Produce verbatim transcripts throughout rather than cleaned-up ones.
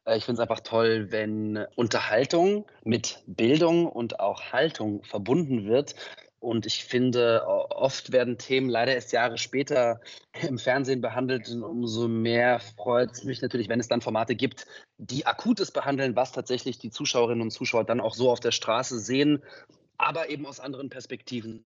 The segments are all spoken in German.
Äh, ich finde es einfach toll, wenn Unterhaltung mit Bildung und auch Haltung verbunden wird. Und ich finde, o oft werden Themen leider erst Jahre später im Fernsehen behandelt und umso mehr freut's mich natürlich, wenn es dann Formate gibt, die Akutes behandeln, was tatsächlich die Zuschauerinnen und Zuschauer dann auch so auf der Straße sehen, aber eben aus anderen Perspektiven.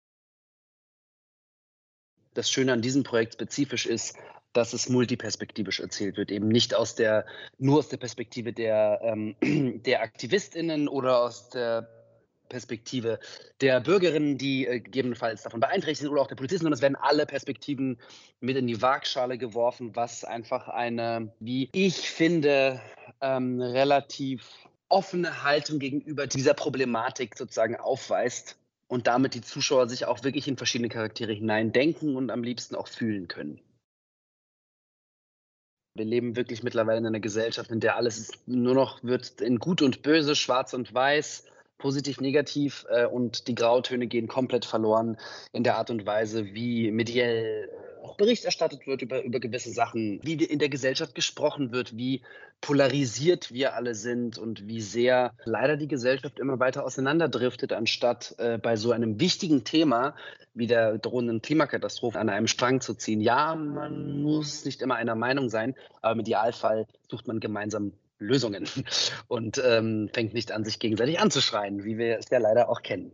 Das Schöne an diesem Projekt spezifisch ist, dass es multiperspektivisch erzählt wird, eben nicht aus der nur aus der Perspektive der, ähm, der AktivistInnen oder aus der Perspektive der Bürgerinnen, die, äh, gegebenenfalls davon beeinträchtigt sind oder auch der Polizisten, sondern es werden alle Perspektiven mit in die Waagschale geworfen, was einfach eine, wie ich finde, ähm, relativ offene Haltung gegenüber dieser Problematik sozusagen aufweist und damit die Zuschauer sich auch wirklich in verschiedene Charaktere hineindenken und am liebsten auch fühlen können. Wir leben wirklich mittlerweile in einer Gesellschaft, in der alles ist nur noch wird in Gut und Böse, Schwarz und Weiß, positiv, negativ, äh, und die Grautöne gehen komplett verloren in der Art und Weise, wie mediell auch Bericht erstattet wird über über gewisse Sachen, wie wir in der Gesellschaft gesprochen wird, wie polarisiert wir alle sind und wie sehr leider die Gesellschaft immer weiter auseinanderdriftet, anstatt, äh, bei so einem wichtigen Thema wie der drohenden Klimakatastrophe an einem Strang zu ziehen. Ja, man muss nicht immer einer Meinung sein, aber im Idealfall sucht man gemeinsam Lösungen und, ähm, fängt nicht an, sich gegenseitig anzuschreien, wie wir es ja leider auch kennen.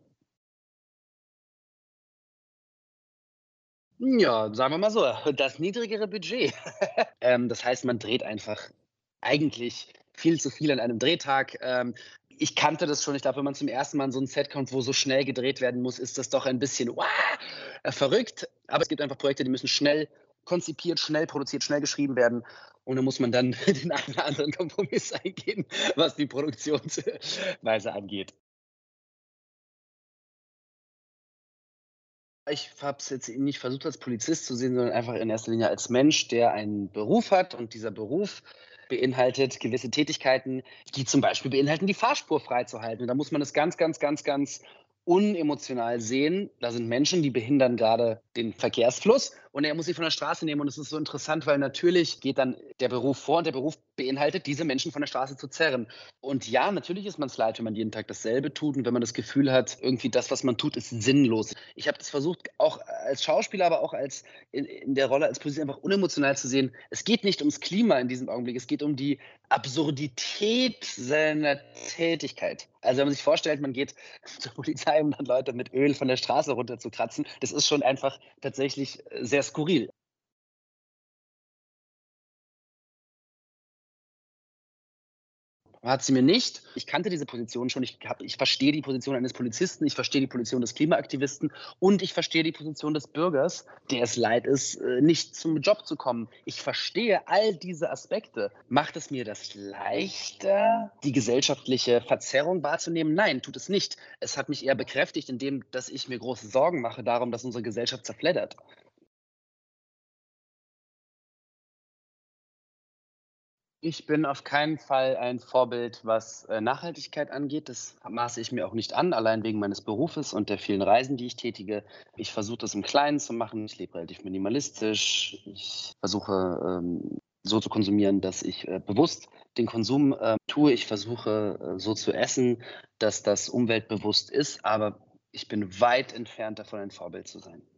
Ja, sagen wir mal so, das niedrigere Budget. Ähm, das heißt, man dreht einfach eigentlich viel zu viel an einem Drehtag. Ähm, ich kannte das schon. Ich glaube, wenn man zum ersten Mal an so 'n Set kommt, wo so schnell gedreht werden muss, ist das doch ein bisschen, "Uah, äh, verrückt." Aber es gibt einfach Projekte, die müssen schnell konzipiert, schnell produziert, schnell geschrieben werden. Und da muss man dann den einen oder anderen Kompromiss eingehen, was die Produktionsweise angeht. Ich habe es jetzt nicht versucht, als Polizist zu sehen, sondern einfach in erster Linie als Mensch, der einen Beruf hat. Und dieser Beruf beinhaltet gewisse Tätigkeiten, die zum Beispiel beinhalten, die Fahrspur freizuhalten. Und da muss man es ganz, ganz, ganz, ganz unemotional sehen. Da sind Menschen, die behindern gerade den Verkehrsfluss und er muss sie von der Straße nehmen. Und es ist so interessant, weil natürlich geht dann der Beruf vor und der Beruf beinhaltet, diese Menschen von der Straße zu zerren. Und ja, natürlich ist man's leid, wenn man jeden Tag dasselbe tut und wenn man das Gefühl hat, irgendwie das, was man tut, ist sinnlos. Ich habe das versucht, auch als Schauspieler, aber auch als in in der Rolle als Polizist einfach unemotional zu sehen. Es geht nicht ums Klima in diesem Augenblick, es geht um die Absurdität seiner Tätigkeit. Also, wenn man sich vorstellt, man geht zur Polizei, um dann Leute mit Öl von der Straße runterzukratzen, das ist schon einfach tatsächlich, äh, sehr skurril. Hat sie mir nicht. Ich kannte diese Position schon. Ich habe ich verstehe die Position eines Polizisten, ich verstehe die Position des Klimaaktivisten und ich verstehe die Position des Bürgers, der es leid ist, äh, nicht zum Job zu kommen. Ich verstehe all diese Aspekte. Macht es mir das leichter, die gesellschaftliche Verzerrung wahrzunehmen? Nein, tut es nicht. Es hat mich eher bekräftigt in dem, dass ich mir große Sorgen mache darum, dass unsere Gesellschaft zerfleddert. Ich bin auf keinen Fall ein Vorbild, was, äh, Nachhaltigkeit angeht. Das maße ich mir auch nicht an, allein wegen meines Berufes und der vielen Reisen, die ich tätige. Ich versuche das im Kleinen zu machen. Ich lebe relativ minimalistisch. Ich versuche, ähm, so zu konsumieren, dass ich, äh, bewusst den Konsum, äh, tue. Ich versuche, äh, so zu essen, dass das umweltbewusst ist, aber ich bin weit entfernt davon, ein Vorbild zu sein.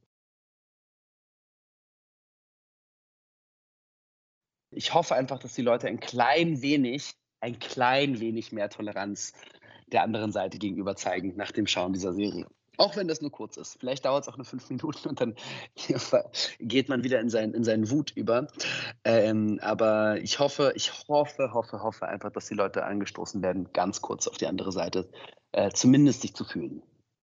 Ich hoffe einfach, dass die Leute ein klein wenig ein klein wenig mehr Toleranz der anderen Seite gegenüber zeigen nach dem Schauen dieser Serie. Auch wenn das nur kurz ist. Vielleicht dauert's auch nur fünf Minuten und dann geht man wieder in sein in seinen Wut über. Ähm, aber ich hoffe ich hoffe, hoffe, hoffe einfach, dass die Leute angestoßen werden, ganz kurz auf die andere Seite, äh, zumindest sich zu fühlen.